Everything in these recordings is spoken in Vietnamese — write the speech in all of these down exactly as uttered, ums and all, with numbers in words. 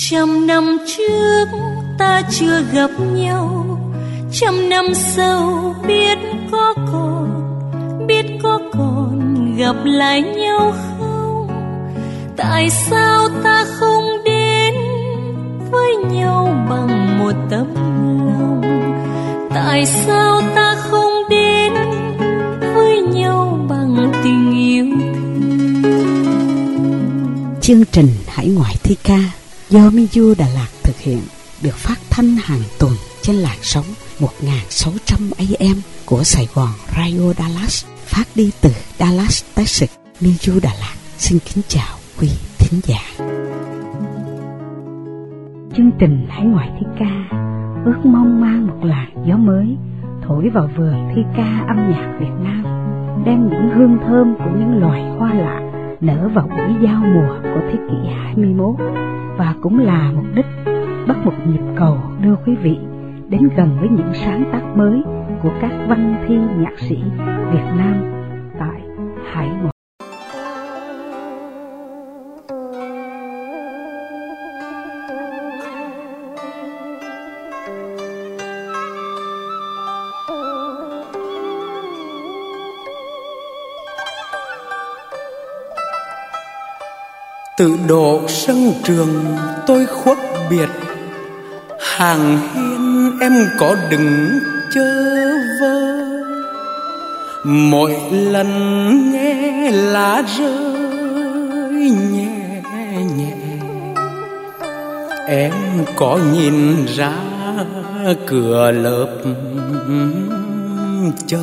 Trăm năm trước ta chưa gặp nhau, trăm năm sau biết có còn, biết có còn gặp lại nhau không? Tại sao ta không đến với nhau bằng một tấm lòng? Tại sao ta không đến với nhau bằng tình yêu thương? Chương trình Hải Ngoại Thi Ca do Miu Đà Lạt thực hiện được phát thanh hàng tuần trên làn sóng một nghìn sáu trăm A M của Sài Gòn Radio Dallas, phát đi từ Dallas, Texas. Miu Đà Lạt xin kính chào quý thính giả. Chương trình Hải Ngoại Thi Ca ước mong mang một làn gió mới thổi vào vườn thi ca âm nhạc Việt Nam, đem những hương thơm của những loài hoa lạ nở vào buổi giao mùa của thế kỷ hai mươi mốt, và cũng là mục đích bắt một nhịp cầu đưa quý vị đến gần với những sáng tác mới của các văn thi nhạc sĩ Việt Nam tại Hải Ngoại. Tự độ sân trường tôi khuất biệt, hàng hiên em có đừng chơ vơ. Mỗi lần nghe lá rơi nhẹ nhẹ, em có nhìn ra cửa lớp chờ.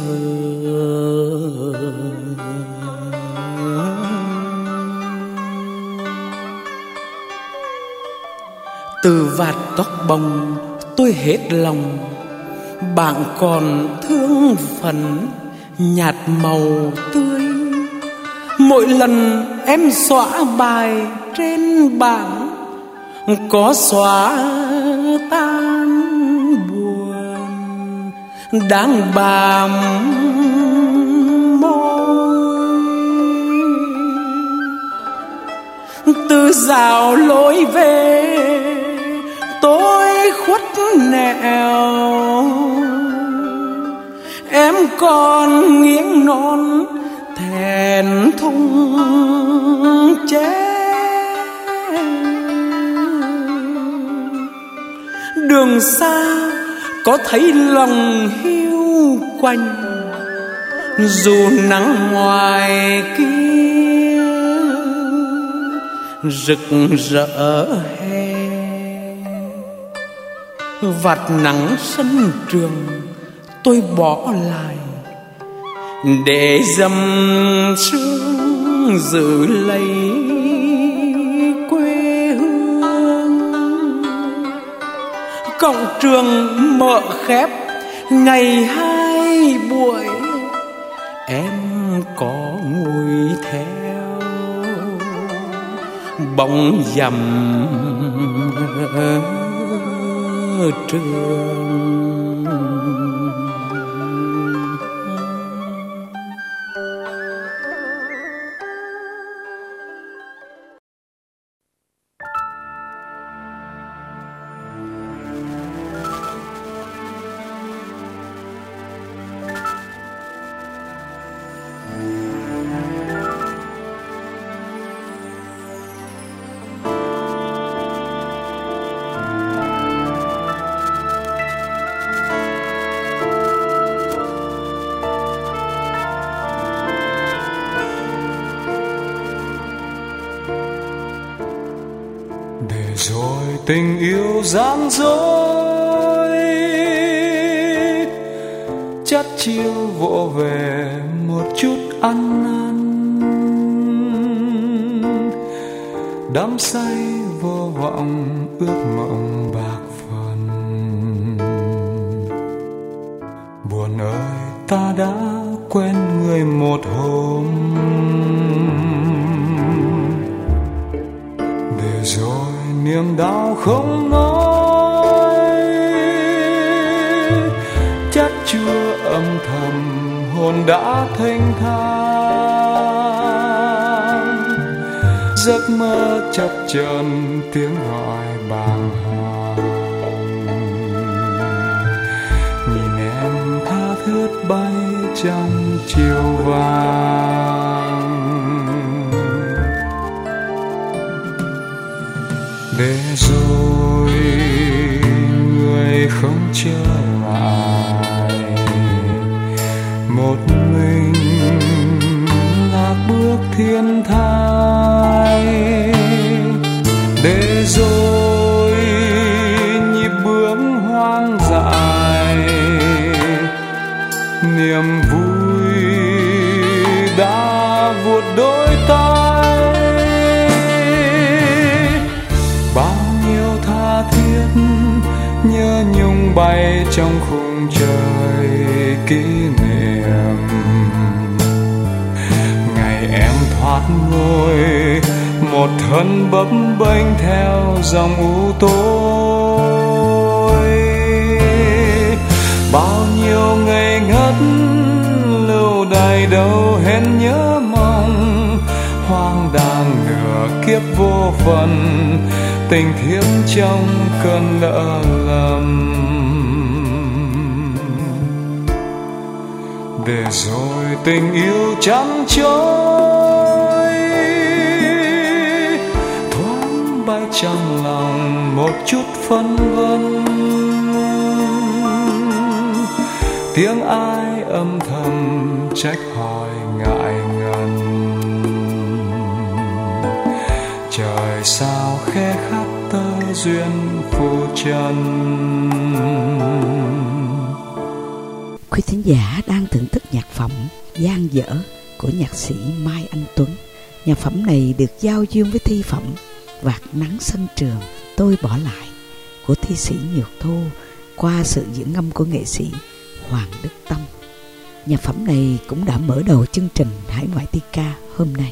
Từ vạt tóc bông tôi hết lòng, bạn còn thương phần nhạt màu tươi. Mỗi lần em xóa bài trên bảng, có xóa tan buồn đang bám môi. Từ rào lối về tôi khuất nẻo, em còn nghiêng non thẹn thùng che. Đường xa có thấy lòng hiu quạnh, dù nắng ngoài kia rực rỡ hè. Vạt nắng sân trường tôi bỏ lại, để dầm sương giữ lấy quê hương. Cổng trường mở khép ngày hai buổi, em có ngồi theo bóng dầm trường. Tình yêu gian dối, chát chiêu vỗ về một chút ăn năn. Đắm say vô vọng ước mộng bạc phần. Buồn ơi ta đã quen người một hôm, để rồi niềm đau không nói, chắc chưa âm thầm hồn đã thênh thang. giấc mơ chập chờn tiếng gọi bàng hoàng. Nhìn em tha thướt bay trong chiều vàng, để rồi người không trở lại, một mình lạc bước thiên thai. Để rồi nhịp bước hoang dại, niềm vui đã vuốt đôi tay. Bao nhiêu tha thiết nhớ nhung bay trong khung trời kỷ niệm, ngày em thoát ngôi một thân bấp bênh theo dòng u tối. Bao nhiêu ngây ngất lưu đày đâu hết nhớ mong, hoang đàng nửa kiếp vô vần, tình thiếp trong cơn lỡ lầm. Để rồi tình yêu trắng trôi, thoáng bay trong lòng một chút phân vân. Tiếng ai âm thầm trách hỏi ngại ngần, trời sao khe khắc tơ duyên phù trần. Quý thính giả đang thưởng thức nhạc phẩm Dang Dở của nhạc sĩ Mai Anh Tuấn. Nhạc phẩm này được giao duyên với thi phẩm Vạt nắng sân trường tôi bỏ lại của thi sĩ Nhược Thu qua sự diễn ngâm của nghệ sĩ Hoàng Đức Tâm. Nhạc phẩm này cũng đã mở đầu chương trình Hải Ngoại Thi Ca hôm nay.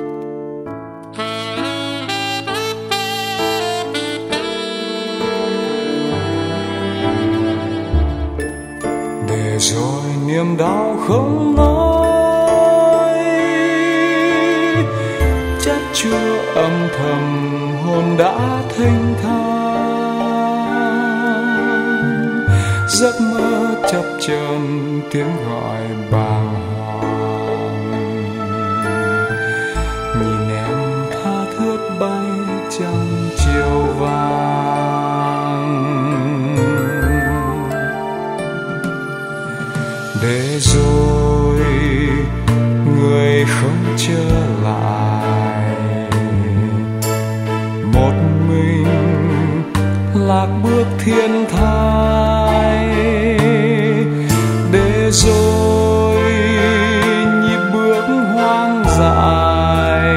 Để rồi niềm đau không nói, chắc chưa âm thầm hồn đã thênh thang. Giấc mơ chập chờn tiếng gọi bàng hoàng, nhìn em tha thướt bay trong chiều vàng. Để rồi người không trở lại, một mình lạc bước thiên thai. Để rồi nhịp bước hoang dại,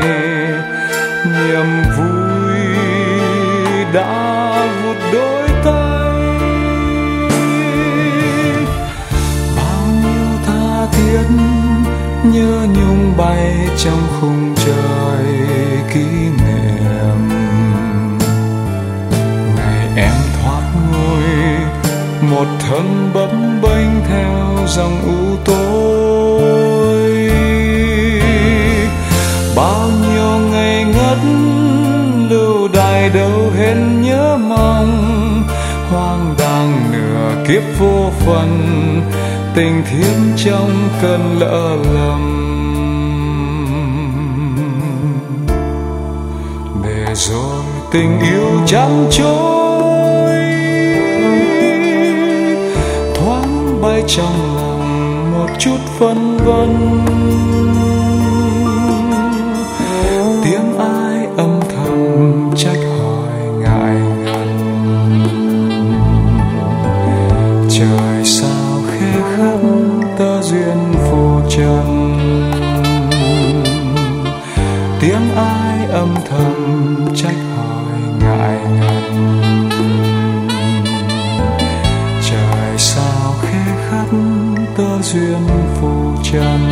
niềm vui đã vụt đôi tay. Bao nhiêu tha thiết nhớ nhung bay trong khung trời kỷ niệm, ngày em thoát ngôi một thân bấp bênh theo dòng u tối. Bao nhiêu ngây ngất lưu đày đâu hết nhớ mong, hoang đàng nửa kiếp vô phần, tình thiếp trong cơn lỡ lầm. Để rồi tình yêu trắng trôi, thoáng bay trong lòng một chút phân vân. Tiếng ai âm thầm trách hỏi ngại ngần, trời sao khe khắc tơ duyên phù trần. Tiếng ai âm thầm trách hỏi ngại ngần, trời sao khe khắc tơ duyên phù trần.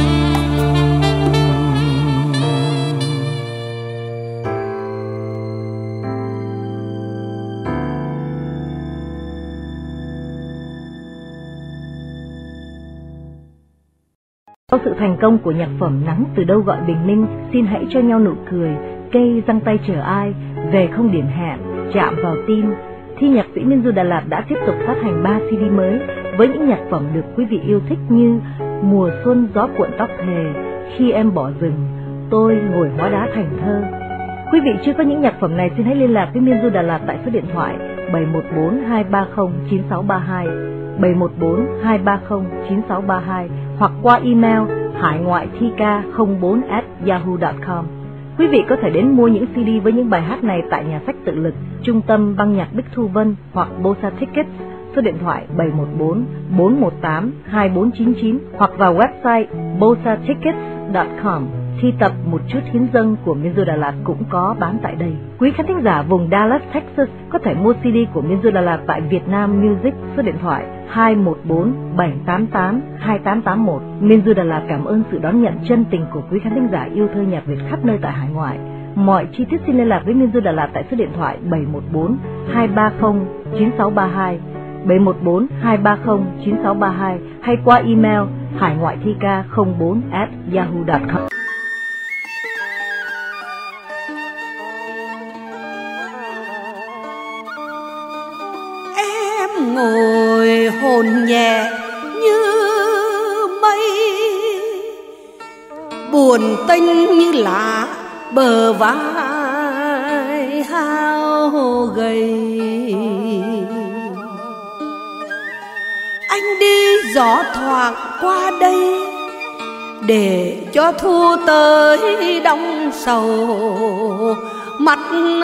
Sau sự thành công của nhạc phẩm Nắng từ đâu gọi bình minh, xin hãy cho nhau nụ cười cây giăng tay chờ ai, về không điểm hẹn, chạm vào tim. Thi nhạc sĩ Minh Du Đà Lạt đã tiếp tục phát hành ba xê đê mới với những nhạc phẩm được quý vị yêu thích như Mùa xuân gió cuộn tóc thề, Khi em bỏ rừng, Tôi ngồi hóa đá thành thơ. Quý vị chưa có những nhạc phẩm này xin hãy liên lạc với Minh Du Đà Lạt tại số điện thoại bảy một bốn hai ba không chín sáu ba hai, bảy một bốn hai ba không chín sáu ba hai hoặc qua email hải ngoại thi ca không bốn at yahoo chấm com. Quý vị có thể đến mua những xê đê với những bài hát này tại nhà sách Tự Lực, Trung tâm Băng nhạc Bích Thu Vân hoặc Bosa Tickets, số điện thoại bảy một bốn bốn một tám hai bốn chín chín hoặc vào website bosa tickets chấm com. Thi tập Một chút hiến dâng của Minh Du Đà Lạt cũng có bán tại đây. Quý khán thính giả vùng Dallas, Texas có thể mua xê đê của Minh Du Đà Lạt tại Việt Nam Music, số điện thoại hai một bốn bảy tám tám hai tám tám một. Minh Du Đà Lạt cảm ơn sự đón nhận chân tình của quý khán thính giả yêu thơ nhạc Việt khắp nơi tại hải ngoại. Mọi chi tiết xin liên lạc với Minh Du Đà Lạt tại số điện thoại bảy một bốn hai ba không chín sáu ba hai, bảy một bốn hai ba không chín sáu ba hai hay qua email hải ngoại thi ca không bốn at yahoo chấm com. Ngồi hồn nhẹ như mây, buồn tênh như lá bờ vai hao gầy. Anh đi gió thoảng qua đây để cho thu tới đong sầu mắt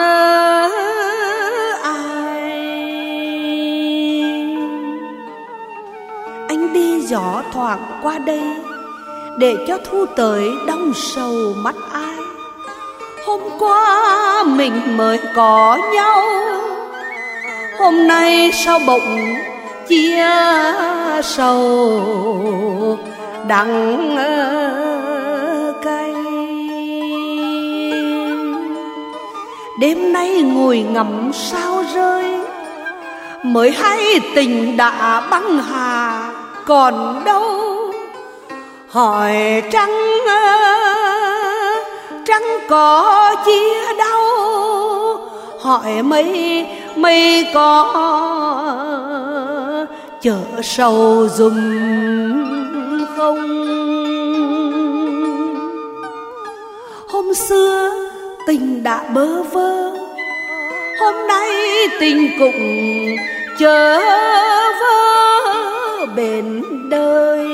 đi gió thoảng qua đây để cho thu tới đong sầu mắt ai. Hôm qua mình mới có nhau, hôm nay sao bỗng chia sầu đắng cay. Đêm nay ngồi ngắm sao rơi, mới hay tình đã băng hà còn đâu. Hỏi trăng trăng có chia đau, hỏi mây mây có chở sầu dùm không. Hôm xưa tình đã bơ vơ, hôm nay tình cũng chớ vơ bên đời.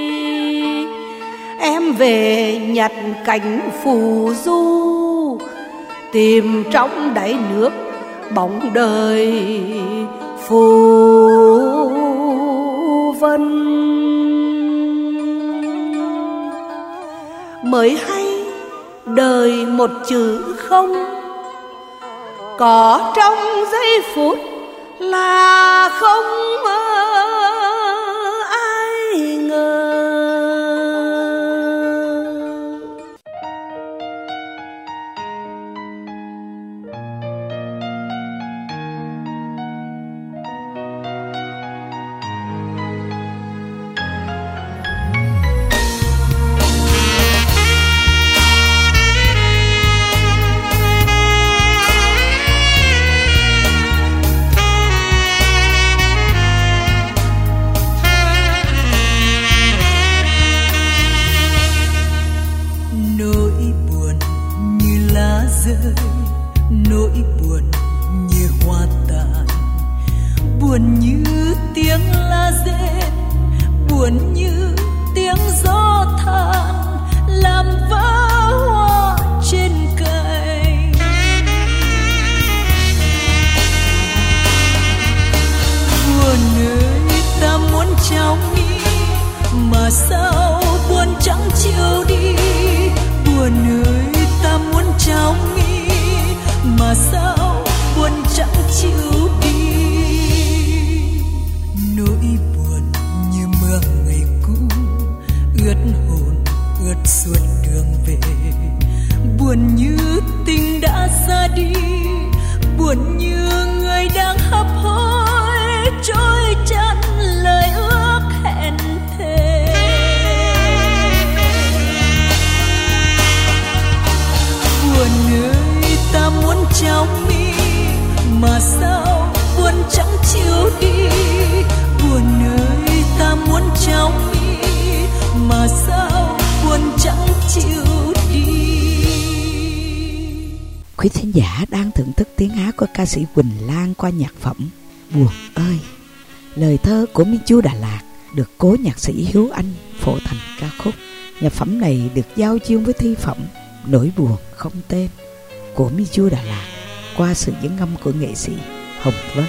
Em về nhặt cánh phù du, tìm trong đáy nước bóng đời phù vân. Mới hay đời một chữ không, có trong giây phút là không ai ngờ. Nỗi buồn như hoa tàn, buồn như tiếng lá rên, buồn như tiếng gió than làm vỡ hoa trên cây. Buồn ơi ta muốn trao đi, mà sao buồn chẳng chịu đi. Buồn ơi ta muốn trao đi, mà sao buồn chẳng chịu đi. Nỗi buồn như mưa ngày cũ, ướt hồn ướt suốt đường về. Buồn như tình đã ra đi, buồn như người đang hấp hối trôi chăn lời ước hẹn thề. Buồn ơi trong mi, mà sao buồn chẳng chịu đi. Buồn ơi ta muốn trong mi, mà sao buồn chẳng chịu đi. Quý thính giả đang thưởng thức tiếng hát của ca sĩ Quỳnh Lan qua nhạc phẩm Buồn ơi. Lời thơ của Minh Chu Đà Lạt được cố nhạc sĩ Hiếu Anh phổ thành ca khúc. Nhạc phẩm này được giao chiêu với thi phẩm Nỗi buồn không tên của Minh Chu Đà Lạt qua sự diễn ngâm của nghệ sĩ Hồng Vân.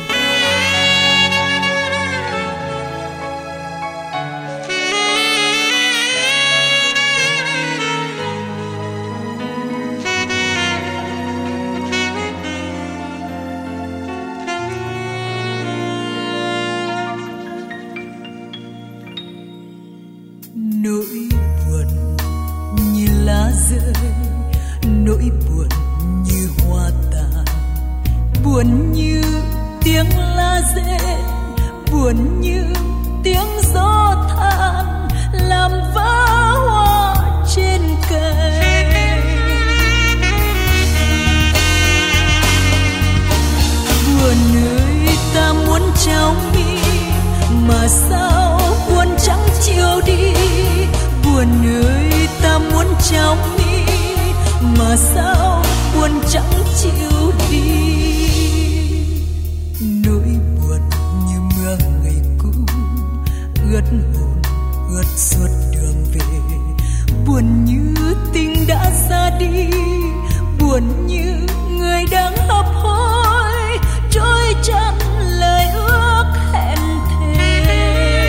Nỗi buồn như lá rơi, nỗi buồn như hoa tàn, buồn như tiếng lá rên, buồn như tiếng gió than làm vỡ hoa trên cây. Buồn ơi ta muốn trong mi, mà sao buồn chẳng chịu đi. Buồn ơi ta muốn trong mi, mà sao buồn chẳng chịu đi. Nỗi buồn như mưa ngày cũ, ướt hồn ướt suốt đường về. Buồn như tình đã ra đi, buồn như người đang hấp hối trôi chân lời ước hẹn thề.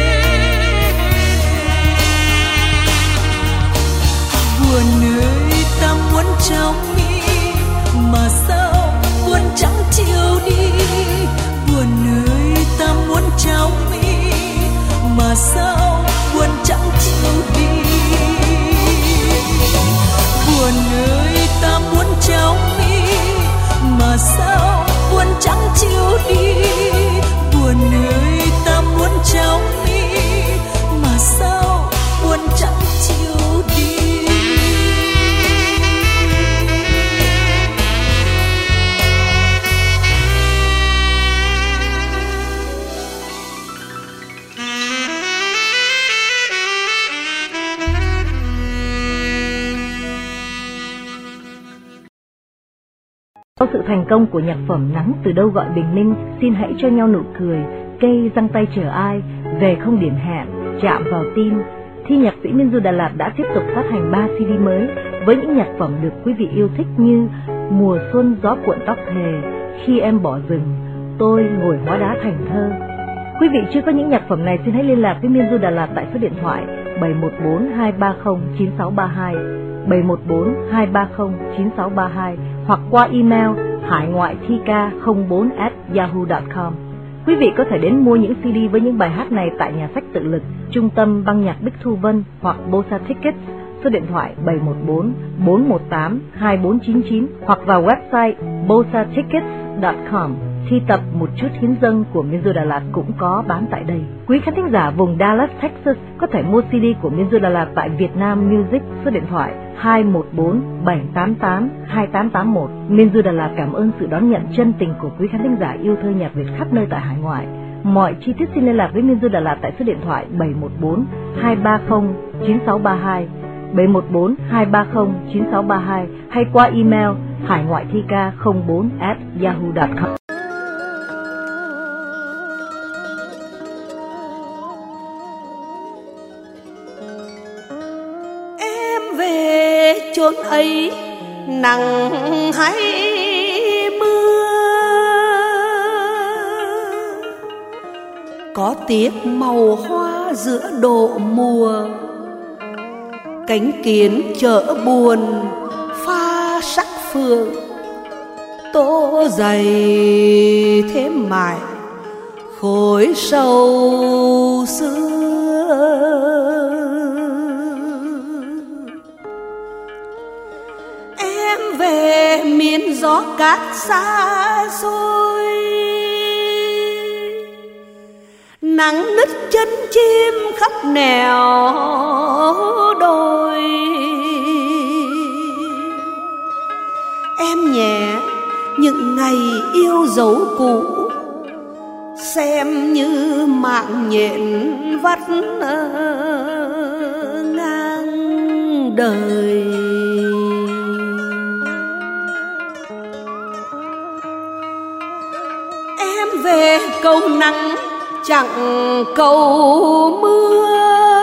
Buồn ơi ta muốn trong mi, mà sao buồn chẳng chịu đi. Buồn ơi ta muốn trong mi, mà sao buồn chẳng chịu đi. Buồn ơi ta muốn trong mi, mà sao buồn chẳng chịu đi. Buồn ơi ta muốn trong mi, mà sao buồn chẳng chịu đi. Sau sự thành công của nhạc phẩm Nắng từ đâu gọi bình minh, xin hãy cho nhau nụ cười, cây giăng tay chờ ai, về không điểm hẹn, chạm vào tim, thì nhạc sĩ Minh Du Đà Lạt đã tiếp tục phát hành ba xê đê mới với những nhạc phẩm được quý vị yêu thích như Mùa xuân gió cuộn tóc thề, Khi em bỏ rừng, Tôi ngồi hóa đá thành thơ. Quý vị chưa có những nhạc phẩm này xin hãy liên lạc với Minh Du Đà Lạt tại số điện thoại bảy một bốn hai ba không chín sáu ba hai, bảy một bốn hai ba không chín sáu ba hai hoặc qua email hải ngoại thi ca không bốn at yahoo chấm com. Quý vị có thể đến mua những xê đê với những bài hát này tại nhà sách Tự Lực, Trung tâm Băng nhạc Bích Thu Vân hoặc Bosa Tickets, số điện thoại bảy một bốn bốn một tám hai bốn chín chín hoặc vào website bosa tickets chấm com. Thi tập Một chút hiến dâng của Minh Du Đà Lạt cũng có bán tại đây. Quý khán thính giả vùng Dallas, Texas có thể mua xê đê của Minh Du Đà Lạt tại Việt Nam Music, số điện thoại hai một bốn bảy tám tám hai tám tám một. Minh Du Đà Lạt cảm ơn sự đón nhận chân tình của quý khán thính giả yêu thơ nhạc Việt khắp nơi tại hải ngoại. Mọi chi tiết xin liên lạc với Minh Du Đà Lạt tại số điện thoại bảy một bốn hai ba không chín sáu ba hai, bảy một bốn hai ba không chín sáu ba hai hay qua email hải ngoại thi ca không bốn at yahoo chấm com. Chốn ấy nắng hay mưa, có tiếc màu hoa giữa độ mùa, cánh kiến chợ buồn pha sắc phượng, tô dày thêm mải khối sầu xưa. Về miền gió cát xa xôi, nắng nứt chân chim khắp nẻo đồi. Em nhẹ những ngày yêu dấu cũ, xem như mạng nhện vắt ngang đời. Em về cầu nắng chẳng cầu mưa,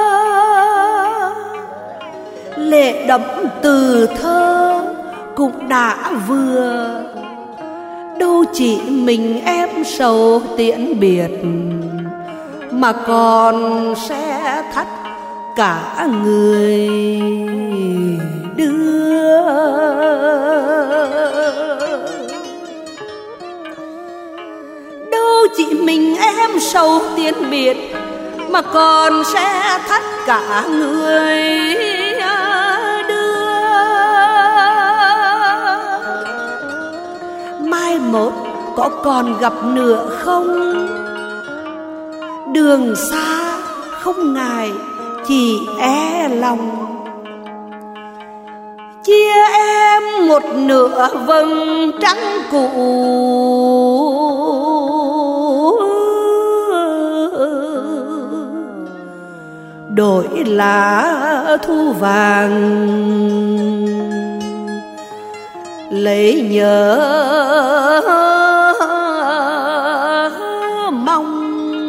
lệ đẫm từ thơ cũng đã vừa. Đâu chỉ mình em sầu tiễn biệt, mà còn sẽ thắt cả người đưa. Đâu chỉ mình em sầu tiễn biệt, mà còn sẽ thắt cả người đưa. Mai mốt có còn gặp nữa không? Đường xa không ngại chỉ e lòng, chia em một nửa vầng trăng cũ. Đổi lá thu vàng lấy nhớ mong.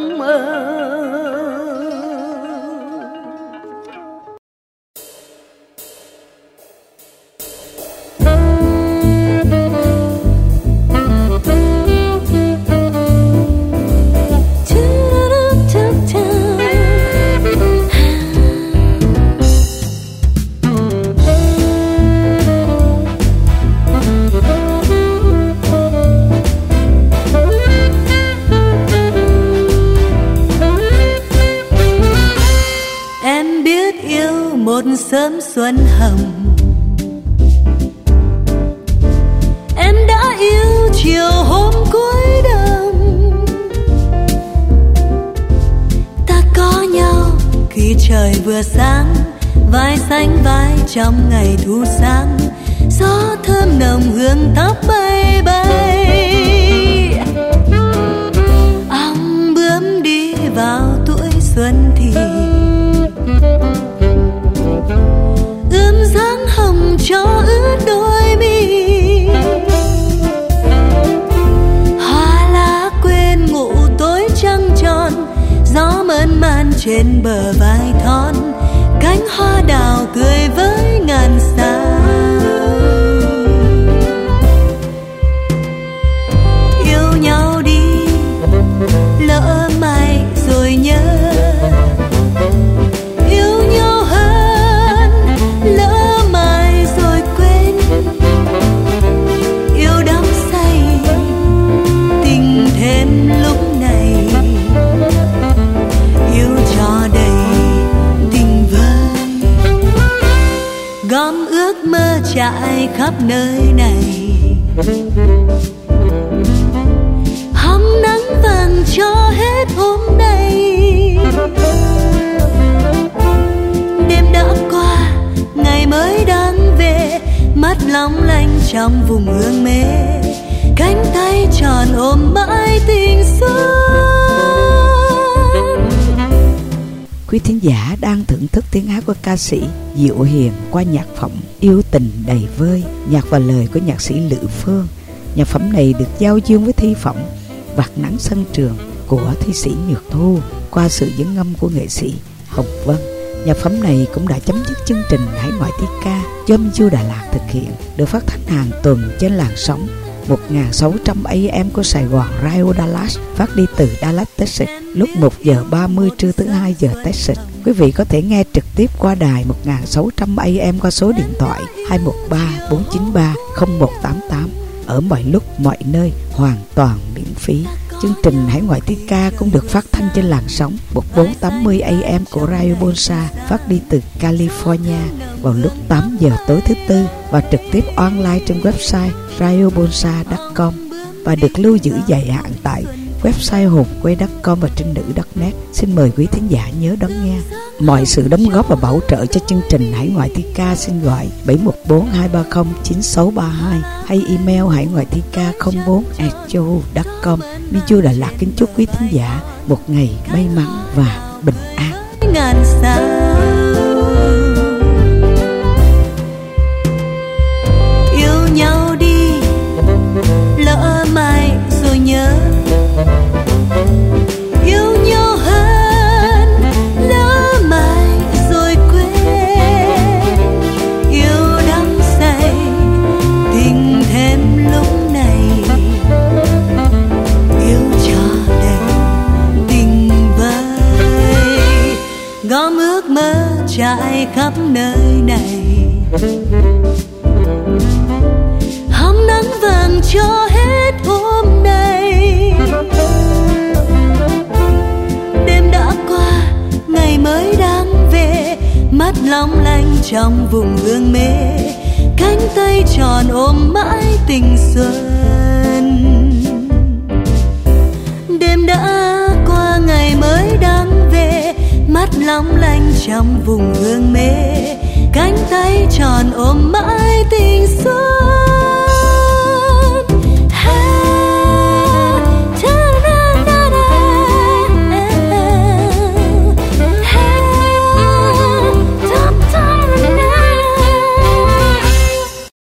Một sớm xuân hồng, em đã yêu chiều hôm cuối đông. Ta có nhau khi trời vừa sáng, vai xanh vai trong ngày thu sáng. Gió thơm nồng hương tóc bay bay, ong bướm đi vào tuổi xuân thì ươm dáng hồng cho ướt đôi mi. Hoa lá quên ngủ tối trăng tròn, gió mơn man trên bờ vai thon. Cánh hoa đào cười với ngàn sao. Yêu nhau đi lỡ mai rồi nhớ, gom ước mơ trải khắp nơi này. Hóng nắng vàng cho hết hôm nay. Đêm đã qua, ngày mới đang về, mắt long lanh trong vùng hương mê. Cánh tay tròn ôm mãi tình xuân. Quý thính giả đang thưởng thức tiếng hát của ca sĩ Diệu Hiền qua nhạc phẩm Yêu Tình Đầy Vơi, nhạc và lời của nhạc sĩ Lữ Phương. Nhạc phẩm này được giao dương với thi phẩm Vạt Nắng Sân Trường của thi sĩ Nhược Thu qua sự dẫn ngâm của nghệ sĩ Hồng Vân. Nhạc phẩm này cũng đã chấm dứt chương trình Hải Ngoại Thi Ca do em Du Đà Lạt thực hiện, được phát thanh hàng tuần trên làn sóng một nghìn sáu trăm A M của Sài Gòn Radio Dallas, phát đi từ Dallas, Texas lúc một giờ ba mươi trưa thứ hai giờ Texas. Quý vị có thể nghe trực tiếp qua đài một nghìn sáu trăm A M qua số điện thoại hai một ba bốn chín ba không một tám tám ở mọi lúc mọi nơi, hoàn toàn miễn phí. Chương trình Hải Ngoại Thi Ca cũng được phát thanh trên làn sóng một nghìn bốn trăm tám mươi A M của Radio Bonsa, phát đi từ California vào lúc tám giờ tối thứ tư và trực tiếp online trên website radio bonsa chấm com và được lưu giữ dài hạn tại website hồn quê chấm com và trên nữ chấm net. Xin mời quý thính giả nhớ đón nghe. Mọi sự đóng góp và bảo trợ cho chương trình Hải Ngoại Thi Ca xin gọi bảy một bốn hai ba không chín sáu ba hai hay email hải ngoại thi ca không bốn a yahoo chấm com. Biju Đà Lạt kính chúc quý thính giả một ngày may mắn và bình an. Ngàn sao yêu nhau đi, lỡ mai rồi nhớ. Yêu nhau hơn, lỡ mai rồi quên. Yêu đắm say, tình thêm lúc này. Yêu cho đầy tình vơi, gom ước mơ trải khắp nơi này. Hóng nắng vàng cho hết hôm nay. Đêm đã qua, ngày mới đang về, mắt long lanh trong vùng hương mê. Cánh tay tròn ôm mãi tình xuân. Đêm đã qua, ngày mới đang về, mắt long lanh trong vùng hương mê. Cánh tay tròn ôm mãi tình xuân.